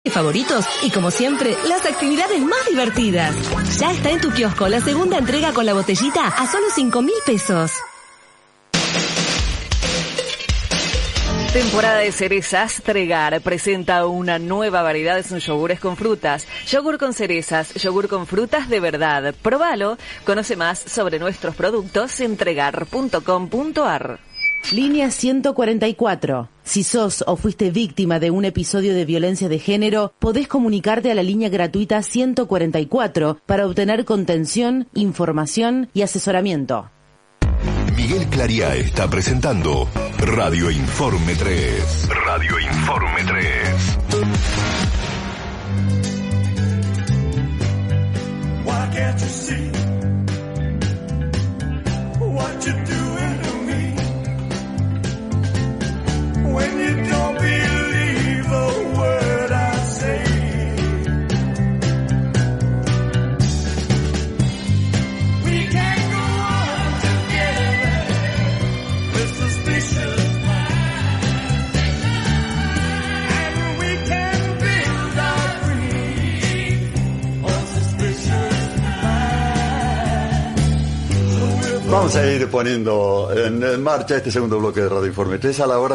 Favoritos y como siempre, las actividades más divertidas. Ya está en tu kiosco la segunda entrega con la botellita a solo 5.000 pesos. Temporada de cerezas, Tregar presenta una nueva variedad de sus yogures con frutas. Yogur con cerezas, yogur con frutas de verdad. Probalo. Conoce más sobre nuestros productos en tregar.com.ar. Línea 144. Si sos o fuiste víctima de un episodio de violencia de género, podés comunicarte a la línea gratuita 144 para obtener contención, información y asesoramiento. Miguel Clariá está presentando Radio Informe 3. Radio Informe 3. Why can't you see what you're doing to me? When you don't believe a word I say, we can't go on together with suspicious minds, and we can build our dreams on suspicious minds. Vamos a ir poniendo en marcha este segundo bloque de Radio Informe 3 a la hora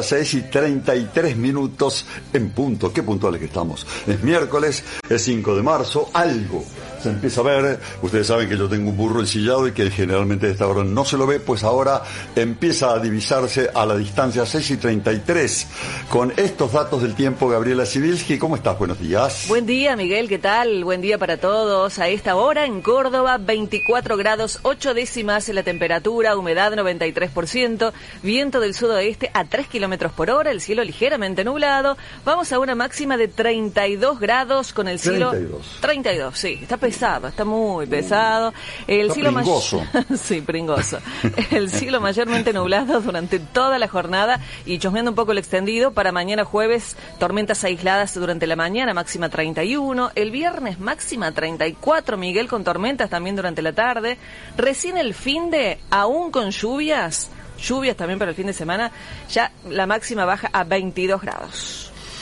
6:33 en punto. Qué puntuales que estamos. Es miércoles, es 5 de marzo, algo se empieza a ver. Ustedes saben que yo tengo un burro ensillado y que generalmente a esta hora no se lo ve, pues ahora empieza a divisarse a la distancia 6:33. Con estos datos del tiempo, Gabriela Sibilski, ¿cómo estás? Buenos días. Buen día, Miguel, ¿qué tal? Buen día para todos. A esta hora en Córdoba, 24 grados 8 décimas en la temperatura, humedad 93%, viento del sudoeste a 3 kilómetros por hora, el cielo ligeramente nublado. Vamos a una máxima de 32 grados con el cielo... 32, sí, está pesado, está muy pesado. El cielo pringoso. Sí, pringoso. El cielo mayormente nublado durante toda la jornada y chusmeando un poco el extendido. Para mañana jueves, tormentas aisladas durante la mañana, máxima 31. El viernes, máxima 34, Miguel, con tormentas también durante la tarde. Recién el finde, aún con lluvias también para el fin de semana, ya la máxima baja a 22 grados.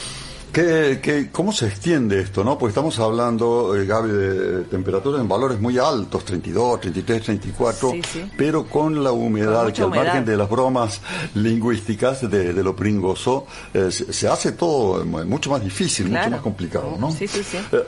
¿Cómo se extiende esto, no? Porque estamos hablando, Gaby, de temperaturas en valores muy altos, 32, 33, 34, sí. Pero con la humedad, que al margen de las bromas lingüísticas de lo pringoso, se hace todo mucho más difícil, claro. Mucho más complicado, ¿no? Sí.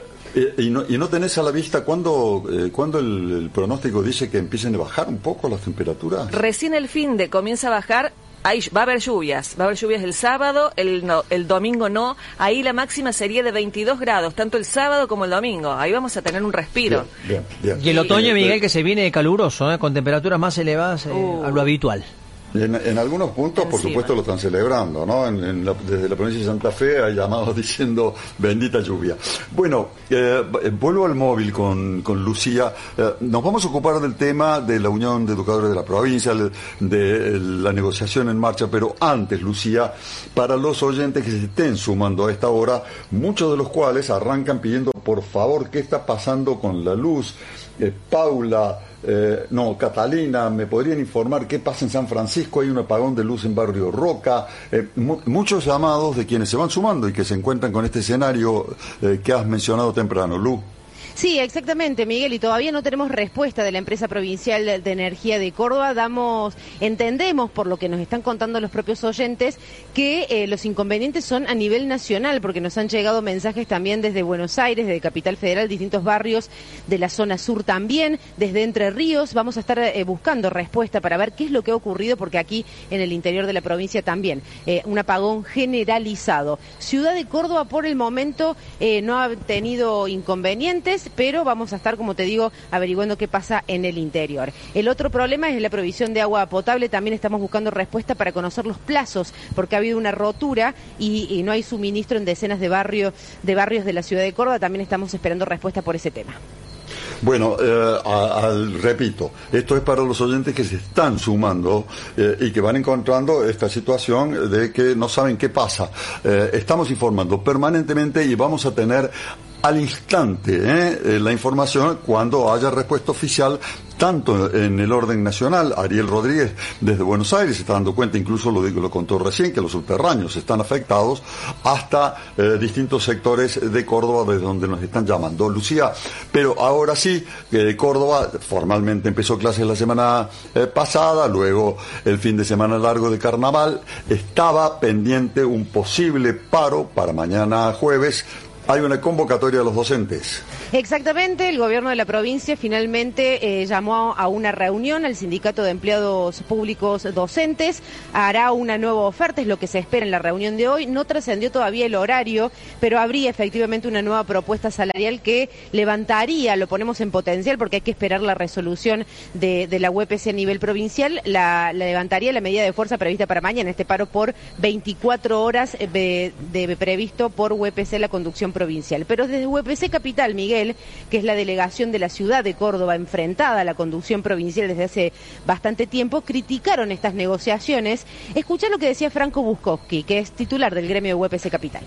¿Y no tenés a la vista cuándo el pronóstico dice que empiecen a bajar un poco las temperaturas? Recién el finde comienza a bajar. Ahí va a haber lluvias el sábado, el domingo no. Ahí la máxima sería de 22 grados, tanto el sábado como el domingo. Ahí vamos a tener un respiro. Bien. Y el otoño, Miguel, que se viene caluroso, con temperaturas más elevadas a lo habitual. En algunos puntos, por supuesto, lo están celebrando, ¿no? Desde la provincia de Santa Fe hay llamados diciendo bendita lluvia. Bueno, vuelvo al móvil con Lucía. Nos vamos a ocupar del tema de la Unión de Educadores de la provincia, de la negociación en marcha, pero antes, Lucía, para los oyentes que se estén sumando a esta hora, muchos de los cuales arrancan pidiendo, por favor, ¿qué está pasando con la luz? Paula... Catalina, ¿me podrían informar qué pasa en San Francisco? Hay un apagón de luz en Barrio Roca. Muchos llamados de quienes se van sumando y que se encuentran con este escenario que has mencionado temprano, Lu. Sí, exactamente, Miguel, y todavía no tenemos respuesta de la empresa provincial de energía de Córdoba. Entendemos, por lo que nos están contando los propios oyentes, que los inconvenientes son a nivel nacional, porque nos han llegado mensajes también desde Buenos Aires, desde Capital Federal, distintos barrios de la zona sur también, desde Entre Ríos. Vamos a estar buscando respuesta para ver qué es lo que ha ocurrido, porque aquí en el interior de la provincia también, un apagón generalizado. Ciudad de Córdoba, por el momento, no ha tenido inconvenientes, pero vamos a estar, como te digo, averiguando qué pasa en el interior. El otro problema es la provisión de agua potable. También estamos buscando respuesta para conocer los plazos, porque ha habido una rotura y no hay suministro en decenas de barrios de la ciudad de Córdoba. También estamos esperando respuesta por ese tema. Bueno, repito, esto es para los oyentes que se están sumando y que van encontrando esta situación de que no saben qué pasa. Estamos informando permanentemente y vamos a tener al instante la información cuando haya respuesta oficial tanto en el orden nacional. Ariel Rodríguez desde Buenos Aires se está dando cuenta, incluso lo contó recién, que los subterráneos están afectados, hasta distintos sectores de Córdoba desde donde nos están llamando. Lucía, pero ahora sí, Córdoba formalmente empezó clases la semana pasada, luego el fin de semana largo de carnaval, estaba pendiente un posible paro para mañana jueves. Hay una convocatoria a los docentes. Exactamente, el gobierno de la provincia finalmente llamó a una reunión al Sindicato de Empleados Públicos Docentes, hará una nueva oferta, es lo que se espera en la reunión de hoy. No trascendió todavía el horario, pero habría efectivamente una nueva propuesta salarial que levantaría, lo ponemos en potencial porque hay que esperar la resolución de la UPC a nivel provincial, la levantaría la medida de fuerza prevista para mañana, este paro por 24 horas previsto por UPC la conducción provincial. Pero desde UPC Capital, Miguel, que es la delegación de la ciudad de Córdoba enfrentada a la conducción provincial desde hace bastante tiempo, criticaron estas negociaciones. Escuchá lo que decía Franco Buscowski, que es titular del gremio de UPC Capital.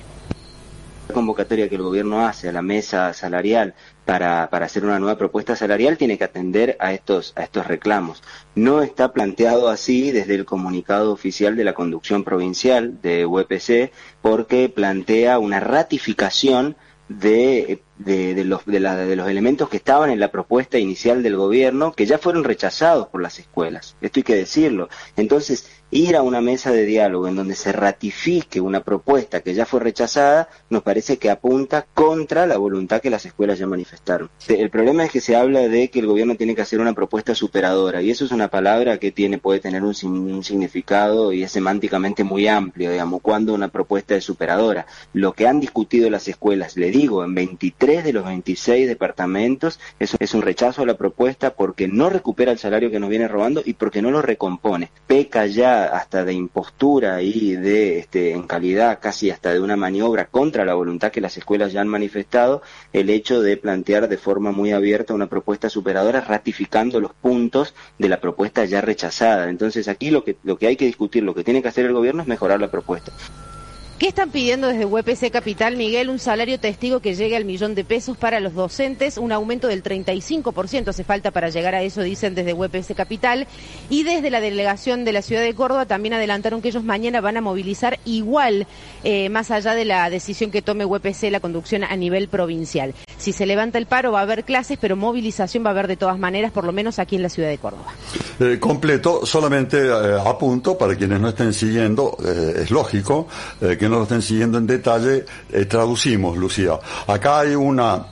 La convocatoria que el gobierno hace a la mesa salarial para hacer una nueva propuesta salarial tiene que atender a estos reclamos. No está planteado así desde el comunicado oficial de la conducción provincial de UPC, porque plantea una ratificación de los elementos que estaban en la propuesta inicial del gobierno, que ya fueron rechazados por las escuelas. Esto hay que decirlo. Entonces, ir a una mesa de diálogo en donde se ratifique una propuesta que ya fue rechazada, nos parece que apunta contra la voluntad que las escuelas ya manifestaron. El problema es que se habla de que el gobierno tiene que hacer una propuesta superadora, y eso es una palabra que puede tener un significado y es semánticamente muy amplio, digamos, cuando una propuesta es superadora. Lo que han discutido las escuelas, le digo, en 23 de los 26 departamentos, es un rechazo a la propuesta porque no recupera el salario que nos viene robando y porque no lo recompone. Peca ya hasta de impostura y de en calidad casi hasta de una maniobra contra la voluntad que las escuelas ya han manifestado, el hecho de plantear de forma muy abierta una propuesta superadora ratificando los puntos de la propuesta ya rechazada. Entonces aquí lo que hay que discutir, lo que tiene que hacer el gobierno es mejorar la propuesta. ¿Qué están pidiendo desde UPC Capital, Miguel? Un salario testigo que llegue al $1.000.000 para los docentes, un aumento del 35% hace falta para llegar a eso, dicen desde UPC Capital. Y desde la delegación de la ciudad de Córdoba también adelantaron que ellos mañana van a movilizar igual, más allá de la decisión que tome UPC la conducción a nivel provincial. Si se levanta el paro va a haber clases, pero movilización va a haber de todas maneras, por lo menos aquí en la ciudad de Córdoba. Completo, solamente apunto para quienes no estén siguiendo, es lógico que no lo estén siguiendo en detalle, traducimos, Lucía. Acá hay una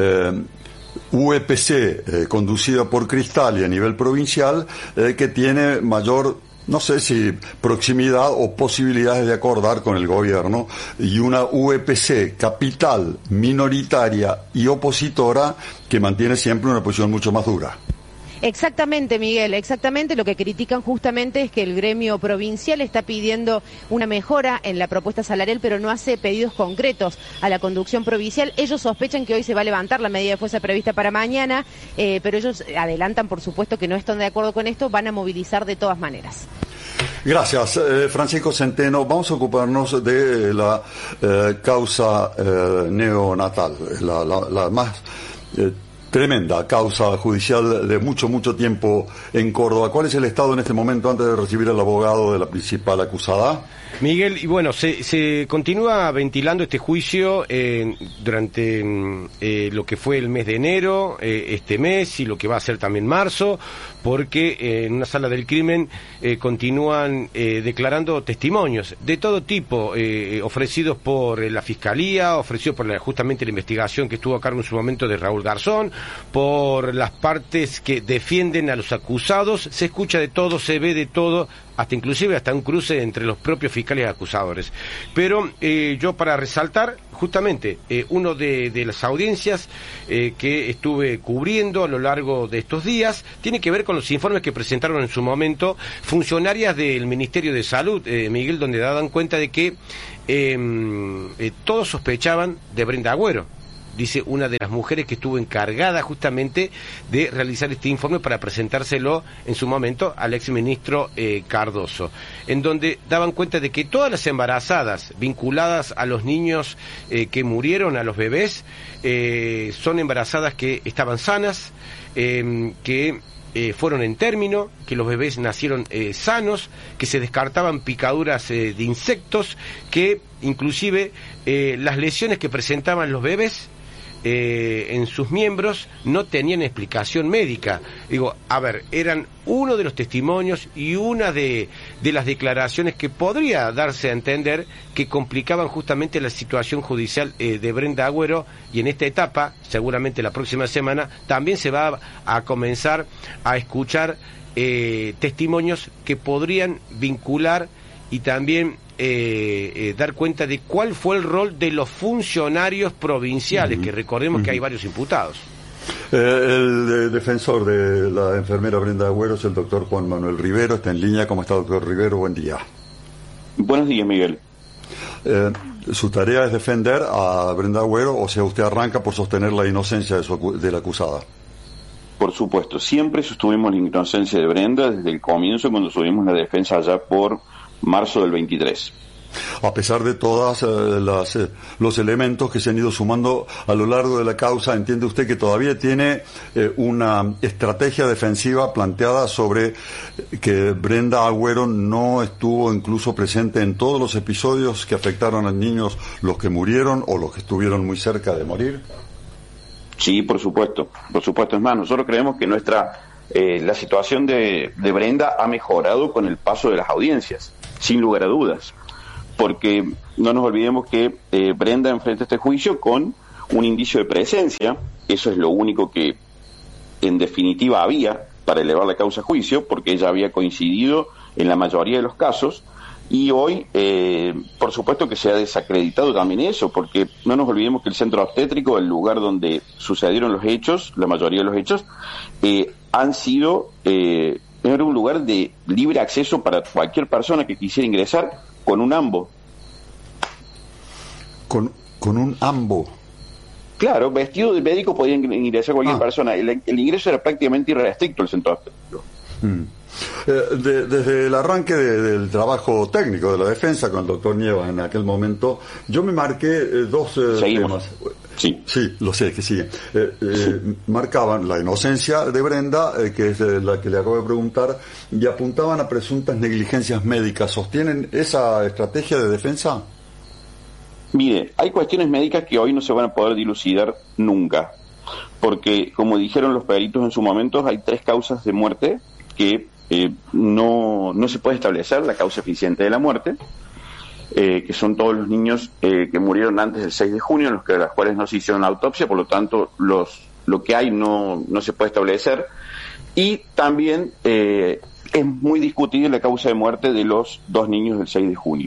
UPC conducida por Cristal y a nivel provincial que tiene mayor, no sé si proximidad o posibilidades de acordar con el gobierno, y una UPC Capital minoritaria y opositora que mantiene siempre una posición mucho más dura. Exactamente, Miguel, exactamente. Lo que critican justamente es que el gremio provincial está pidiendo una mejora en la propuesta salarial, pero no hace pedidos concretos a la conducción provincial. Ellos sospechan que hoy se va a levantar la medida de fuerza prevista para mañana, pero ellos adelantan, por supuesto, que no están de acuerdo con esto, van a movilizar de todas maneras. Gracias, Francisco Centeno. Vamos a ocuparnos de la causa neonatal, la más tremenda causa judicial de mucho tiempo en Córdoba. ¿Cuál es el estado en este momento antes de recibir al abogado de la principal acusada? Miguel, y bueno, se continúa ventilando este juicio durante lo que fue el mes de enero, este mes y lo que va a ser también marzo, porque en una sala del crimen continúan declarando testimonios de todo tipo, ofrecidos por la Fiscalía, ofrecidos por justamente la investigación que estuvo a cargo en su momento de Raúl Garzón, por las partes que defienden a los acusados. Se escucha de todo, se ve de todo, hasta un cruce entre los propios fiscales acusadores. Pero yo, para resaltar justamente uno de las audiencias que estuve cubriendo a lo largo de estos días, tiene que ver con los informes que presentaron en su momento funcionarias del Ministerio de Salud, Miguel, donde daban cuenta de que todos sospechaban de Brenda Agüero. Dice una de las mujeres que estuvo encargada justamente de realizar este informe para presentárselo en su momento al exministro Cardoso, en donde daban cuenta de que todas las embarazadas vinculadas a los niños que murieron, a los bebés, son embarazadas que estaban sanas, que fueron en término, que los bebés nacieron sanos, que se descartaban picaduras de insectos, que inclusive las lesiones que presentaban los bebés en sus miembros no tenían explicación médica. Digo, a ver, eran uno de los testimonios y una de las declaraciones que podría darse a entender que complicaban justamente la situación judicial de Brenda Agüero, y en esta etapa, seguramente la próxima semana, también se va a comenzar a escuchar testimonios que podrían vincular y también dar cuenta de cuál fue el rol de los funcionarios provinciales, que recordemos que hay varios imputados. El defensor de la enfermera Brenda Agüero es el doctor Juan Manuel Rivero. Está en línea. ¿Cómo está, doctor Rivero? Buen día. Buenos días, Miguel. Su tarea es defender a Brenda Agüero, o sea, usted arranca por sostener la inocencia de la acusada. Por supuesto, siempre sostuvimos la inocencia de Brenda desde el comienzo, cuando subimos la defensa allá por marzo del 23. A pesar de todos los elementos que se han ido sumando a lo largo de la causa, ¿entiende usted que todavía tiene una estrategia defensiva planteada sobre que Brenda Agüero no estuvo incluso presente en todos los episodios que afectaron a niños, los que murieron o los que estuvieron muy cerca de morir? Sí, por supuesto. Es más, nosotros creemos que la situación de Brenda ha mejorado con el paso de las audiencias, sin lugar a dudas, porque no nos olvidemos que Brenda enfrenta este juicio con un indicio de presencia. Eso es lo único que en definitiva había para elevar la causa a juicio, porque ella había coincidido en la mayoría de los casos, y hoy por supuesto que se ha desacreditado también eso, porque no nos olvidemos que el centro obstétrico, el lugar donde sucedieron los hechos, la mayoría de los hechos, era un lugar de libre acceso para cualquier persona que quisiera ingresar con un AMBO. ¿Con un AMBO? Claro, vestido de médico podía ingresar cualquier persona. El ingreso era prácticamente irrestricto al centro obstétrico. Desde el arranque del trabajo técnico de la defensa con el doctor Nieva en aquel momento, yo me marqué dos temas. Sí, lo sé, que sigue. Marcaban la inocencia de Brenda, que es la que le acabo de preguntar, y apuntaban a presuntas negligencias médicas. ¿Sostienen esa estrategia de defensa? Mire, hay cuestiones médicas que hoy no se van a poder dilucidar nunca, porque, como dijeron los peritos en su momento, hay 3 causas de muerte que no se puede establecer la causa eficiente de la muerte, que son todos los niños que murieron antes del 6 de junio, en las cuales no se hicieron autopsia, por lo tanto lo que hay no se puede establecer. Y también es muy discutible la causa de muerte de los 2 niños del 6 de junio.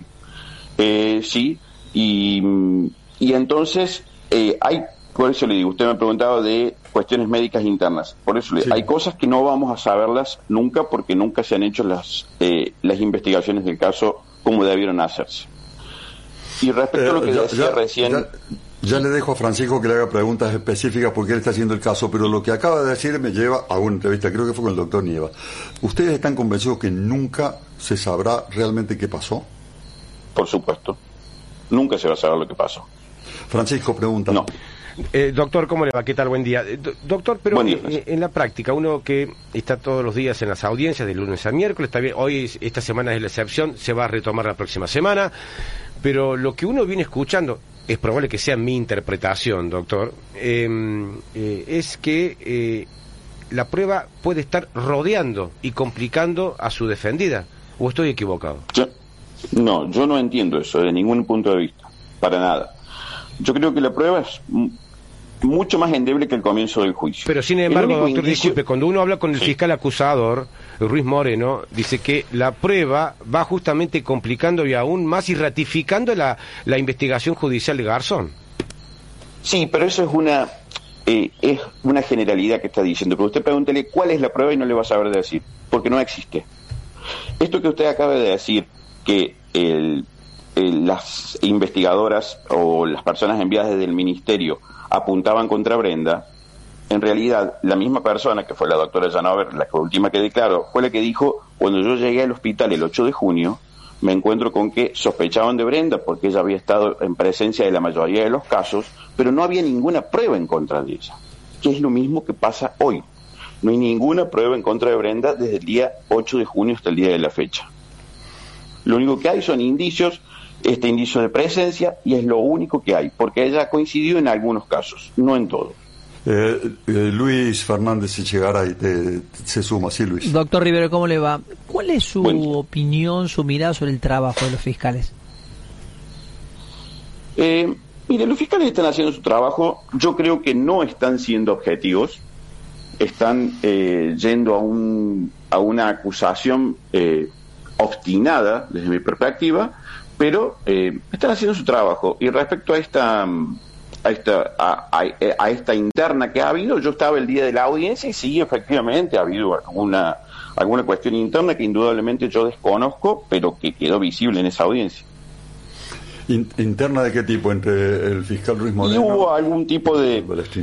Y entonces por eso le digo, usted me preguntaba de cuestiones médicas internas, por eso hay cosas que no vamos a saberlas nunca, porque nunca se han hecho las investigaciones del caso como debieron hacerse. Y respecto a lo que decía recién... Ya le dejo a Francisco que le haga preguntas específicas porque él está haciendo el caso, pero lo que acaba de decir me lleva a una entrevista, creo que fue con el doctor Nieva. ¿Ustedes están convencidos que nunca se sabrá realmente qué pasó? Por supuesto. Nunca se va a saber lo que pasó. Francisco pregunta. No. Doctor, ¿cómo le va? ¿Qué tal? Buen día. Doctor, pero en la práctica, uno que está todos los días en las audiencias, de lunes a miércoles, está bien, hoy, esta semana es la excepción, se va a retomar la próxima semana, pero lo que uno viene escuchando, es probable que sea mi interpretación, doctor, es que la prueba puede estar rodeando y complicando a su defendida, ¿o estoy equivocado? No, yo no entiendo eso de ningún punto de vista, para nada. Yo creo que la prueba es mucho más endeble que el comienzo del juicio. Pero sin embargo, doctor, disculpe, cuando uno habla con el fiscal acusador, Ruiz Moreno, dice que la prueba va justamente complicando y aún más y ratificando la investigación judicial de Garzón. Sí, pero eso es una generalidad que está diciendo. Pero usted pregúntele cuál es la prueba y no le va a saber decir, porque no existe. Esto que usted acaba de decir, que las investigadoras o las personas enviadas desde el ministerio apuntaban contra Brenda, en realidad la misma persona, que fue la doctora Janover, la última que declaró, fue la que dijo: cuando yo llegué al hospital el 8 de junio, me encuentro con que sospechaban de Brenda porque ella había estado en presencia de la mayoría de los casos, pero no había ninguna prueba en contra de ella, que es lo mismo que pasa hoy. No hay ninguna prueba en contra de Brenda desde el día 8 de junio hasta el día de la fecha. Lo único que hay son indicios, este indicio de presencia, y es lo único que hay, porque ella ha coincidido en algunos casos, no en todos. Luis Fernández Echegaray se suma, sí, Luis. Doctor Rivero, ¿cómo le va? ¿Cuál es su opinión, su mirada sobre el trabajo de los fiscales? Mire, los fiscales están haciendo su trabajo. Yo creo que no están siendo objetivos. Están yendo a una acusación obstinada, desde mi perspectiva, pero están haciendo su trabajo. Y respecto a esta interna que ha habido, yo estaba el día de la audiencia y sí, efectivamente ha habido alguna cuestión interna que indudablemente yo desconozco, pero que quedó visible en esa audiencia. ¿Interna de qué tipo? ¿Entre el fiscal Ruiz Moreno? Y hubo algún tipo de...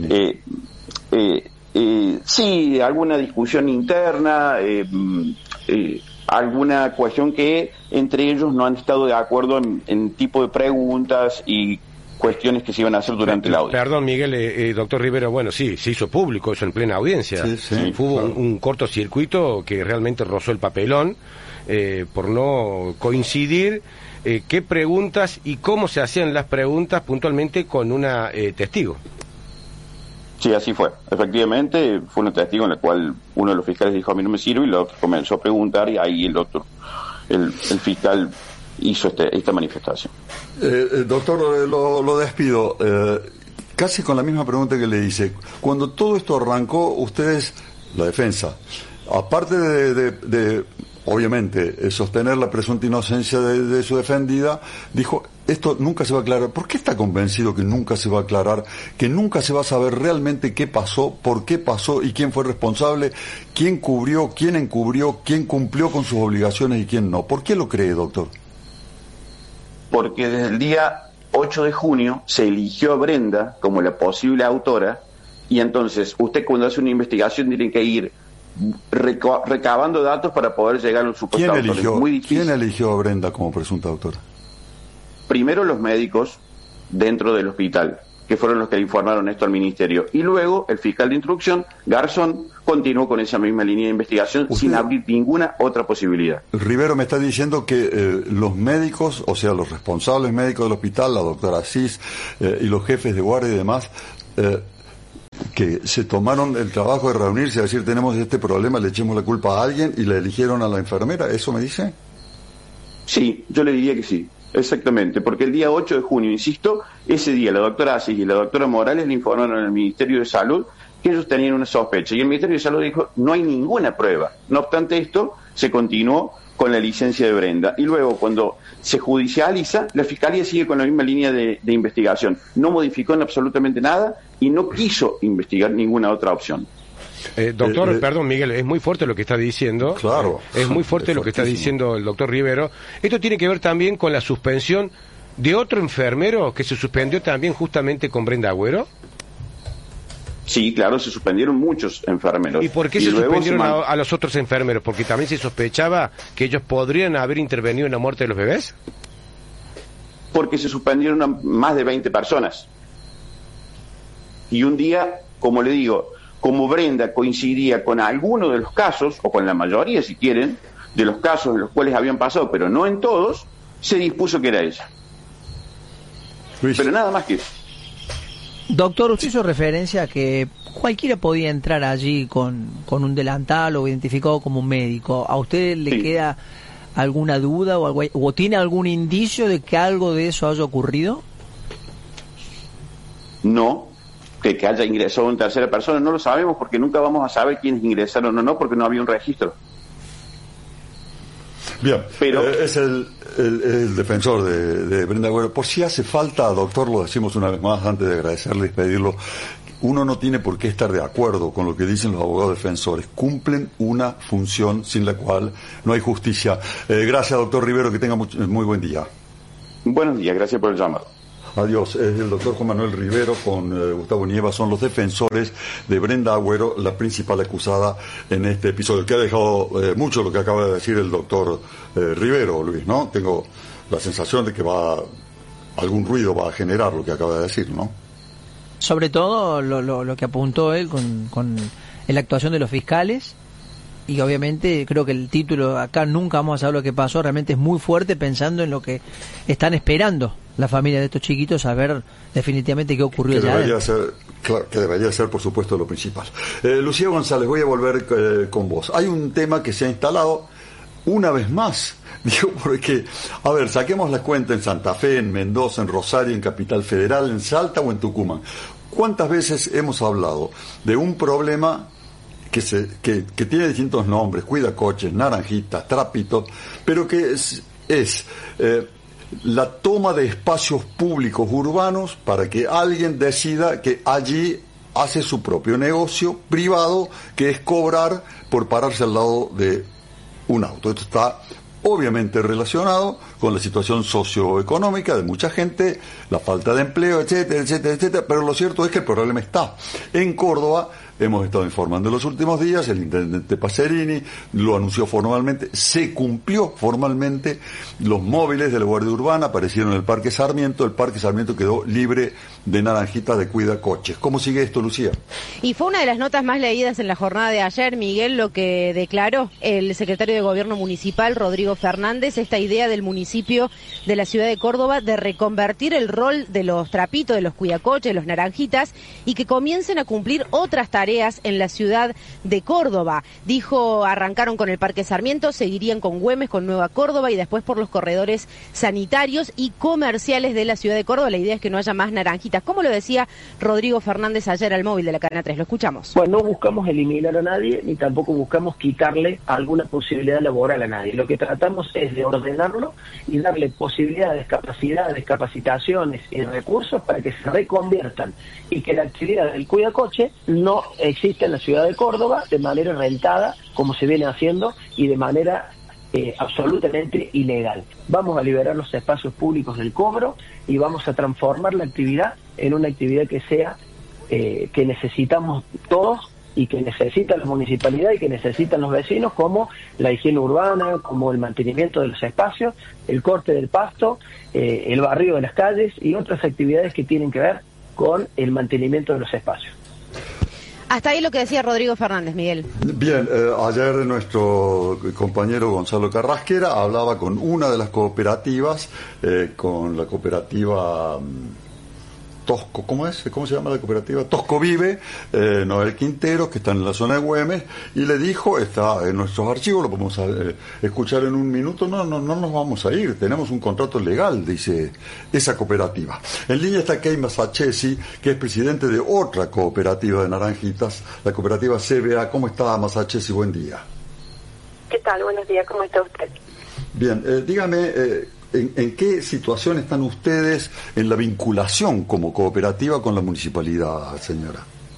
sí, alguna discusión interna, alguna cuestión que entre ellos no han estado de acuerdo en tipo de preguntas y cuestiones que se iban a hacer durante la audiencia. Perdón, Miguel, doctor Rivero, bueno, sí, se hizo público eso en plena audiencia. Sí, hubo claro. un cortocircuito que realmente rozó el papelón por no coincidir qué preguntas y cómo se hacían las preguntas puntualmente con una testigo. Sí, así fue. Efectivamente, fue un testigo en el cual uno de los fiscales dijo, a mí no me sirve, y el otro comenzó a preguntar, y ahí el fiscal hizo esta manifestación. Doctor, lo despido. Casi con la misma pregunta que le hice. Cuando todo esto arrancó, ustedes, la defensa, aparte de obviamente, sostener la presunta inocencia de su defendida, dijo, esto nunca se va a aclarar. ¿Por qué está convencido que nunca se va a aclarar? Que nunca se va a saber realmente qué pasó, por qué pasó y quién fue responsable, quién cubrió, quién encubrió, quién cumplió con sus obligaciones y quién no. ¿Por qué lo cree, doctor? Porque desde el día 8 de junio se eligió a Brenda como la posible autora, y entonces usted cuando hace una investigación tiene que ir recabando datos para poder llegar a un supuesto autor. Es muy difícil. ¿Quién eligió a Brenda como presunta autora? Primero los médicos dentro del hospital, que fueron los que le informaron esto al ministerio, y luego el fiscal de instrucción, Garzón, continuó con esa misma línea de investigación sin abrir ninguna otra posibilidad. Rivero me está diciendo que los médicos, o sea, los responsables médicos del hospital, la doctora Asís y los jefes de guardia y demás, que se tomaron el trabajo de reunirse y decir, tenemos este problema, le echemos la culpa a alguien, y le eligieron a la enfermera. ¿Eso me dice? Sí, yo le diría que sí, exactamente, porque el día 8 de junio, insisto, ese día la doctora Asís y la doctora Morales le informaron al Ministerio de Salud que ellos tenían una sospecha, y el Ministerio de Salud dijo, no hay ninguna prueba. No obstante esto, se continuó con la licencia de Brenda, y luego cuando se judicializa, la Fiscalía sigue con la misma línea de investigación, no modificó en absolutamente nada y no quiso investigar ninguna otra opción. Doctor, perdón, Miguel, es muy fuerte lo que está diciendo. Claro. Es muy fuerte lo que está diciendo el doctor Rivero. Esto tiene que ver también con la suspensión de otro enfermero que se suspendió también justamente con Brenda Agüero. Sí, claro, se suspendieron muchos enfermeros. ¿Y por qué se suspendieron a los otros enfermeros? ¿Porque también se sospechaba que ellos podrían haber intervenido en la muerte de los bebés? Porque se suspendieron a más de 20 personas. Y un día, como le digo, como Brenda coincidía con alguno de los casos, o con la mayoría si quieren, de los casos en los cuales habían pasado, pero no en todos, se dispuso que era ella. Luis. Pero nada más que eso. Doctor, usted hizo referencia a que cualquiera podía entrar allí con un delantal o identificado como un médico. ¿A usted le queda alguna duda o tiene algún indicio de que algo de eso haya ocurrido? No, que haya ingresado en tercera persona, no lo sabemos porque nunca vamos a saber quiénes ingresaron o no, porque no había un registro. Bien, pero es el defensor de Brenda Agüero. Por si hace falta, doctor, lo decimos una vez más antes de agradecerle y despedirlo, uno no tiene por qué estar de acuerdo con lo que dicen los abogados defensores. Cumplen una función sin la cual no hay justicia. Gracias, doctor Rivero, que tenga muy buen día. Buenos días, gracias por el llamado. Adiós. El doctor Juan Manuel Rivero con Gustavo Nieva son los defensores de Brenda Agüero, la principal acusada en este episodio, que ha dejado mucho lo que acaba de decir el doctor Rivero, Luis, ¿no? Tengo la sensación de que algún ruido va a generar lo que acaba de decir, ¿no? Sobre todo lo que apuntó él con en la actuación de los fiscales. Y obviamente creo que el título, acá nunca vamos a saber lo que pasó, realmente es muy fuerte pensando en lo que están esperando la familia de estos chiquitos, saber definitivamente qué ocurrió allá. Que debería ser, por supuesto, lo principal. Lucía González, voy a volver con vos. Hay un tema que se ha instalado una vez más, digo, porque, a ver, saquemos la cuenta en Santa Fe, en Mendoza, en Rosario, en Capital Federal, en Salta o en Tucumán. ¿Cuántas veces hemos hablado de un problema que tiene distintos nombres, cuidacoches, naranjitas, trapitos, pero que es la toma de espacios públicos urbanos para que alguien decida que allí hace su propio negocio privado, que es cobrar por pararse al lado de un auto? Esto está obviamente relacionado con la situación socioeconómica de mucha gente, la falta de empleo, etcétera, etcétera, etcétera, pero lo cierto es que el problema está. En Córdoba, hemos estado informando en los últimos días, el intendente Pacerini lo anunció formalmente, se cumplió formalmente, los móviles de la Guardia Urbana aparecieron en el Parque Sarmiento quedó libre de naranjitas de cuidacoches. ¿Cómo sigue esto, Lucía? Y fue una de las notas más leídas en la jornada de ayer, Miguel, lo que declaró el secretario de Gobierno Municipal, Rodrigo Fernández, esta idea del municipio de la ciudad de Córdoba de reconvertir el rol de los trapitos, de los cuidacoches, de los naranjitas, y que comiencen a cumplir otras tareas en la ciudad de Córdoba. Dijo, arrancaron con el Parque Sarmiento, seguirían con Güemes, con Nueva Córdoba y después por los corredores sanitarios y comerciales de la ciudad de Córdoba. La idea es que no haya más naranjitas. ¿Cómo lo decía Rodrigo Fernández ayer al móvil de la Cadena 3? Lo escuchamos. Bueno, no buscamos eliminar a nadie, ni tampoco buscamos quitarle alguna posibilidad laboral a nadie. Lo que tratamos es de ordenarlo y darle posibilidades, capacidades, capacitaciones y recursos para que se reconviertan y que la actividad del cuidacoche no exista en la ciudad de Córdoba de manera rentada, como se viene haciendo, y de manera absolutamente ilegal. Vamos a liberar los espacios públicos del cobro y vamos a transformar la actividad en una actividad que sea que necesitamos todos y que necesita la municipalidad y que necesitan los vecinos, como la higiene urbana, como el mantenimiento de los espacios, el corte del pasto, el barrido de las calles y otras actividades que tienen que ver con el mantenimiento de los espacios. Hasta ahí lo que decía Rodrigo Fernández, Miguel. Bien, ayer nuestro compañero Gonzalo Carrasquera hablaba con una de las cooperativas, con la cooperativa Tosco, ¿cómo se llama la cooperativa? Tosco Vive, Noel Quintero, que está en la zona de Güemes, y le dijo, está en nuestros archivos, lo podemos escuchar en un minuto, no nos vamos a ir, tenemos un contrato legal, dice esa cooperativa. En línea está Kay Masachesi, que es presidente de otra cooperativa de naranjitas, la cooperativa CBA. ¿Cómo está, Masachesi? Buen día. ¿Qué tal? Buenos días, ¿cómo está usted? Bien, dígame, ¿en qué situación están ustedes en la vinculación como cooperativa con la municipalidad, señora?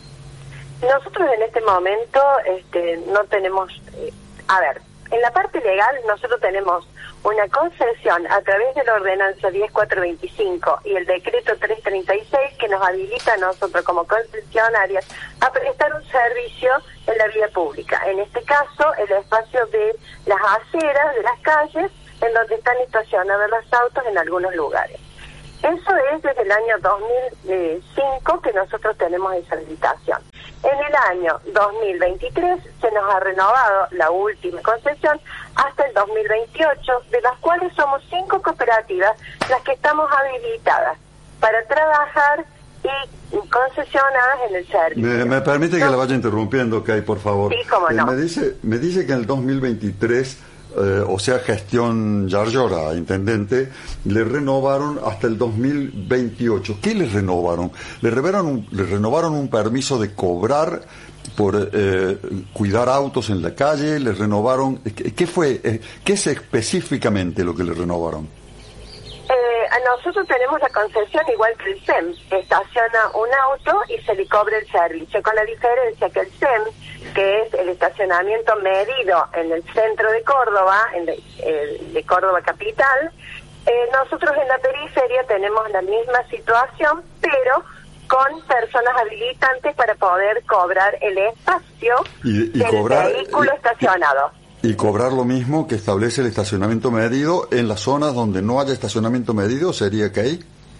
Nosotros en este momento no tenemos... a ver, en la parte legal nosotros tenemos una concesión a través de la ordenanza 10425 y el decreto 336 que nos habilita a nosotros como concesionarias a prestar un servicio en la vía pública. En este caso, el espacio de las aceras de las calles en donde están estacionados los autos en algunos lugares. Eso es desde el año 2005 que nosotros tenemos esa habilitación. En el año 2023 se nos ha renovado la última concesión hasta el 2028, de las cuales somos 5 cooperativas las que estamos habilitadas para trabajar y concesionadas en el servicio. ¿Me permite que la vaya interrumpiendo, Kay, por favor? Sí, cómo no. Me dice que en el 2023... o sea, gestión Yarlora, intendente, le renovaron hasta el 2028. ¿Qué les renovaron? Le renovaron un permiso de cobrar por cuidar autos en la calle, le renovaron... ¿Qué es específicamente lo que le renovaron? Nosotros tenemos la concesión igual que el SEM, estaciona un auto y se le cobra el servicio, con la diferencia que el SEM, que es el estacionamiento medido en el centro de Córdoba, de Córdoba capital, nosotros en la periferia tenemos la misma situación, pero con personas habilitantes para poder cobrar el espacio del vehículo estacionado. Y cobrar lo mismo que establece el estacionamiento medido en las zonas donde no haya estacionamiento medido, ¿sería que hay?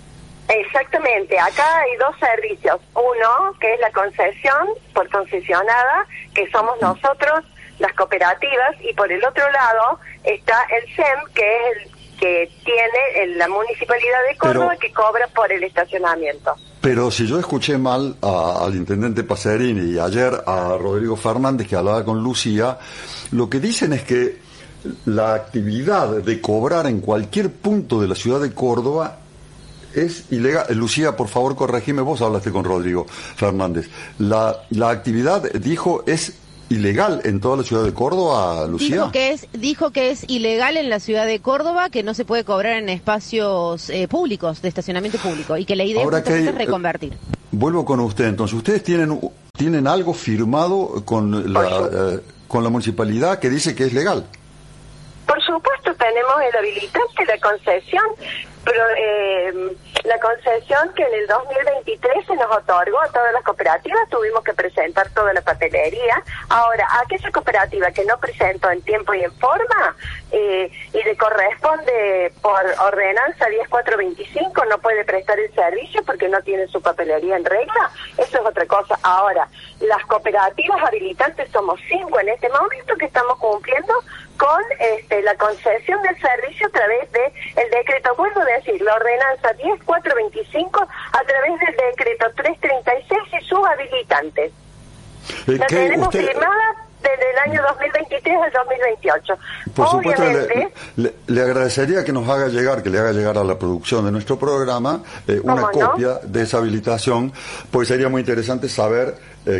Exactamente, acá hay dos servicios. Uno, que es la concesión por concesionada, que somos nosotros, las cooperativas, y por el otro lado está el SEM, que es el que tiene la Municipalidad de Córdoba, que cobra por el estacionamiento. Pero si yo escuché mal al intendente Pacerini y ayer a Rodrigo Fernández, que hablaba con Lucía, lo que dicen es que la actividad de cobrar en cualquier punto de la ciudad de Córdoba es ilegal. Lucía, por favor, corregime, vos hablaste con Rodrigo Fernández. La actividad, dijo, es ilegal en toda la ciudad de Córdoba, Lucía. Dijo que es ilegal en la ciudad de Córdoba, que no se puede cobrar en espacios públicos, de estacionamiento público, y que la idea es reconvertir. Vuelvo con usted, entonces. ¿Ustedes tienen algo firmado con la municipalidad que dice que es legal? Por supuesto, tenemos el habilitante, la concesión, pero la concesión que en el 2023 se nos otorgó a todas las cooperativas, tuvimos que presentar toda la papelería. Ahora, aquella cooperativa que no presentó en tiempo y en forma y le corresponde por ordenanza 10425, no puede prestar el servicio porque no tiene su papelería en regla, eso es otra cosa. Ahora, las cooperativas habilitantes somos 5 en este momento que estamos cumpliendo con la concesión del servicio a través de el decreto, vuelvo a decir, la ordenanza 10425 a través del decreto 336 y sus habilitantes. La tenemos firmada desde el año 2023 al 2028. Por supuesto, le agradecería que nos haga llegar, que le haga llegar a la producción de nuestro programa una copia de esa habilitación, porque sería muy interesante saber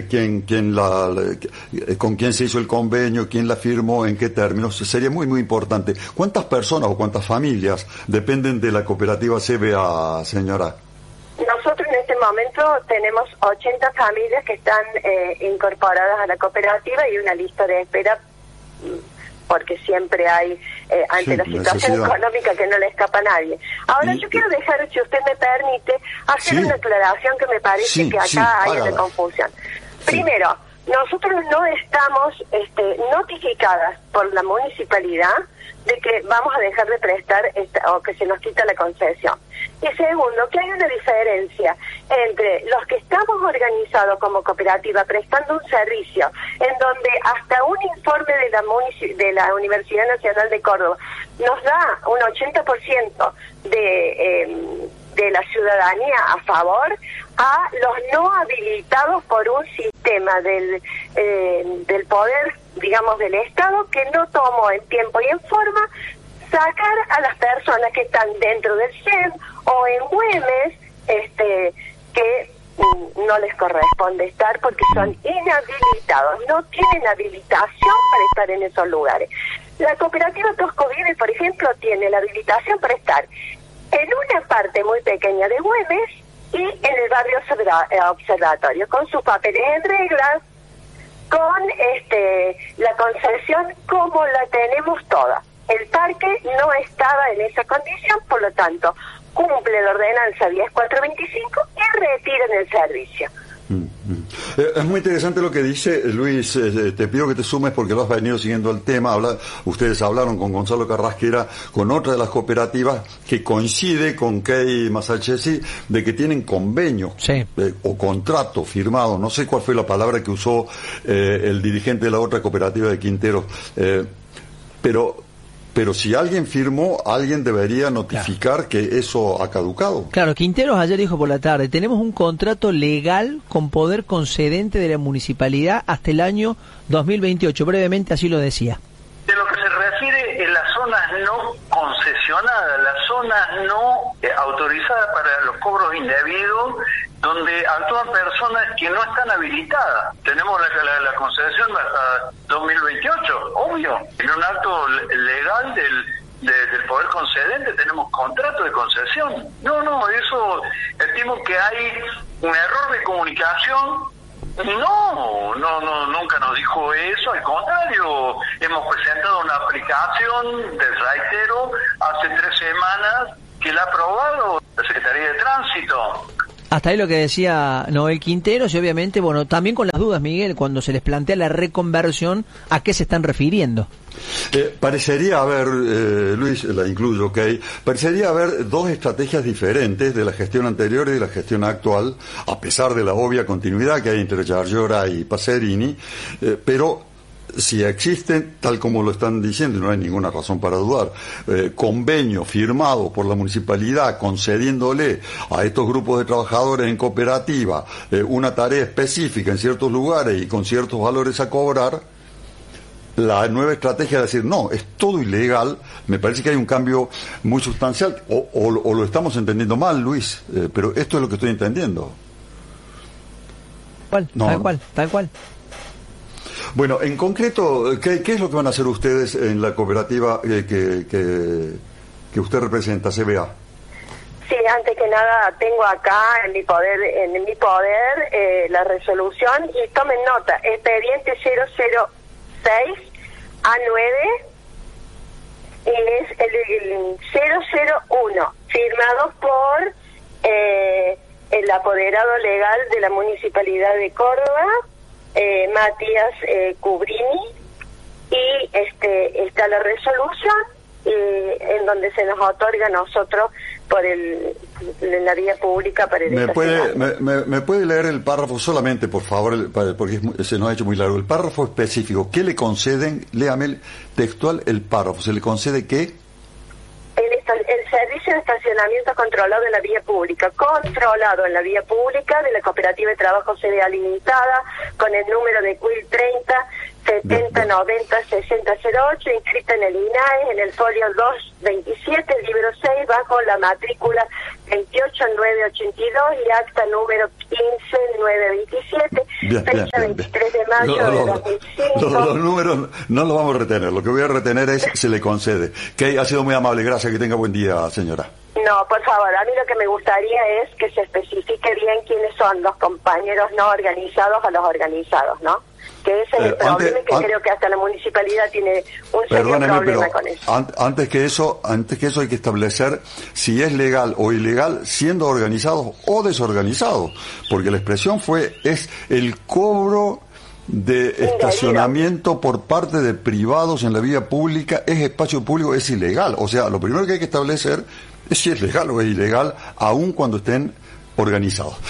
con quién se hizo el convenio, quién la firmó, en qué términos. Sería muy, muy importante. ¿Cuántas personas o cuántas familias dependen de la cooperativa CBA, señora? Nosotros en este momento tenemos 80 familias que están incorporadas a la cooperativa y una lista de espera, porque siempre hay, ante la situación económica que no le escapa a nadie. Ahora yo quiero dejar, si usted me permite, hacer una aclaración que me parece que acá hay una confusión. Primero, nosotros no estamos notificadas por la municipalidad de que vamos a dejar de prestar o que se nos quita la concesión. Y segundo, que hay una diferencia entre los que estamos organizados como cooperativa prestando un servicio en donde hasta un informe de la Universidad Nacional de Córdoba nos da un 80% de la ciudadanía a favor, a los no habilitados por un sistema del poder, digamos, del Estado, que no tomó en tiempo y en forma sacar a las personas que están dentro del SEM o en Güemes, que no les corresponde estar porque son inhabilitados, no tienen habilitación para estar en esos lugares. La cooperativa Tosco Vive, por ejemplo, tiene la habilitación para estar en una parte muy pequeña de Güemes y en el barrio Observatorio, con sus papeles en reglas, con la concesión como la tenemos toda. El parque no estaba en esa condición, por lo tanto, cumple la ordenanza 10425 y retiran el servicio. Es muy interesante lo que dice Luis. Te pido que te sumes porque lo has venido siguiendo el tema. Ustedes hablaron con Gonzalo Carrasquera, con otra de las cooperativas que coincide con Key Masachesi, de que tienen convenio o contrato firmado. No sé cuál fue la palabra que usó el dirigente de la otra cooperativa de Quintero, pero si alguien firmó, alguien debería notificar que eso ha caducado. Claro, Quinteros ayer dijo por la tarde, tenemos un contrato legal con poder concedente de la municipalidad hasta el año 2028, brevemente así lo decía. De lo que se refiere en las zonas no concesionadas, las zonas no autorizadas para los cobros indebidos, donde actúan personas que no están habilitadas. Tenemos la concesión hasta 2028, obvio. En un acto legal del poder concedente tenemos contrato de concesión. No, eso estimo que hay un error de comunicación. No, nunca nos dijo eso, al contrario, hemos presentado una aplicación, te reitero, hace 3 semanas que la ha aprobado la Secretaría de Tránsito. Hasta ahí lo que decía Noel Quinteros, y obviamente, bueno, también con las dudas, Miguel, cuando se les plantea la reconversión, ¿a qué se están refiriendo? Parecería haber, Luis, la incluyo, ¿ok? Parecería haber dos estrategias diferentes de la gestión anterior y de la gestión actual, a pesar de la obvia continuidad que hay entre Giargiora y Pacerini, pero si existen, tal como lo están diciendo, y no hay ninguna razón para dudar, convenio firmado por la municipalidad concediéndole a estos grupos de trabajadores en cooperativa una tarea específica en ciertos lugares y con ciertos valores a cobrar, la nueva estrategia de decir, no, es todo ilegal, me parece que hay un cambio muy sustancial, o lo estamos entendiendo mal, Luis, pero esto es lo que estoy entendiendo. Tal cual. Bueno, en concreto, ¿qué es lo que van a hacer ustedes en la cooperativa que usted representa, CBA? Sí, antes que nada tengo acá en mi poder la resolución, y tomen nota, expediente 006 A9 es el 001, firmado por el apoderado legal de la Municipalidad de Córdoba, Matías Cubrini, y está la resolución en donde se nos otorga a nosotros por la vía pública para el ¿Me puede leer el párrafo solamente, por favor, porque se nos ha hecho muy largo? El párrafo específico, ¿qué le conceden? Léame textual el párrafo. ¿Se le concede qué? El servicio de estacionamiento controlado en la vía pública, de la Cooperativa de Trabajo CBA Limitada, con el número de CUIL 30 70 90 60 08, inscrita en el INAE, en el folio 227, libro 6, bajo la matrícula 28982 y acta número 15927, fecha 23 de mayo de 2005. Los números no los vamos a retener, lo que voy a retener es se le concede. Que ha sido muy amable, gracias, que tenga buen día, señora. No, por favor, a mí lo que me gustaría es que se especifique bien quiénes son los compañeros no organizados a los organizados, ¿no? Que ese es el problema, y que creo que hasta la municipalidad tiene un serio problema con eso. Antes que eso hay que establecer si es legal o ilegal siendo organizados o desorganizados, porque la expresión es el cobro de estacionamiento por parte de privados en la vía pública, es espacio público, es ilegal. O sea, lo primero que hay que establecer es si es legal o es ilegal, aun cuando estén organizados.